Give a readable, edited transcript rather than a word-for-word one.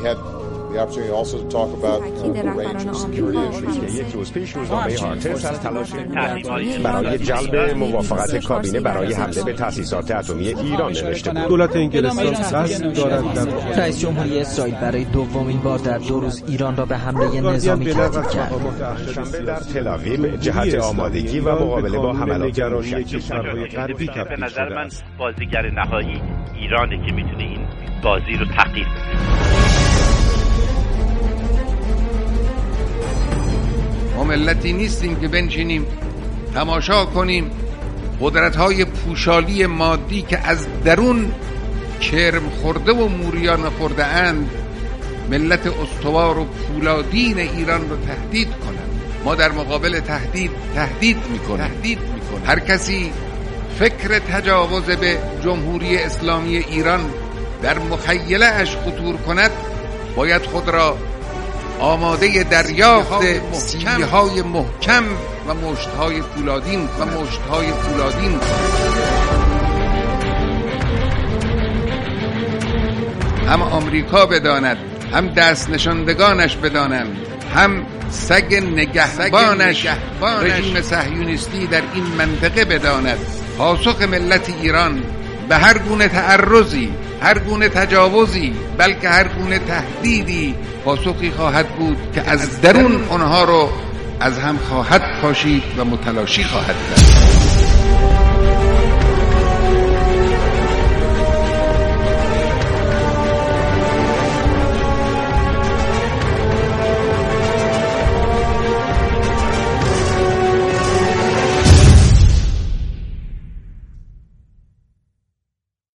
had the opportunity also to talk about a range of security issues. یک روز پیش روزنامه هارتس از تلاش برای جلب موافقت کابینه برای حمله به تأسیسات اتمی ایران نوشته بود. دولت انگلستان قصد دارد در رئیس جمهوری اسرائیل برای دومین بار در 2 روز ایران را به حمله نظامی تهدید کرد. شنبه در تل‌آویو جهت آمادگی و مقابله با حملات کشورهای غربی به نظر من بازیگر نهایی ایرانه که میتونه این بازی رو تغییر بده. ما ملتی نیستیم که بنشینیم تماشا کنیم قدرت‌های پوشالی مادی که از درون کرم خورده و موریان خورده اند ملت استوار و پولادین ایران رو تهدید کنند. ما در مقابل تهدید میکنیم. هر کسی فکر تجاوز به جمهوری اسلامی ایران در مخیله اش خطور کند باید خود را آماده دریافت سیلی‌های محکم و مشت‌های فولادین هم آمریکا بداند، هم دست نشاندگانش بدانند، هم سگ نگهبانش رژیم صهیونیستی در این منطقه بداند پاسخ ملت ایران به هر گونه تعرضی، هر گونه تجاوزی، بلکه هر گونه تهدیدی پاسخی خواهد بود که از درون آنها رو از هم خواهد پاشید و متلاشی خواهد کرد.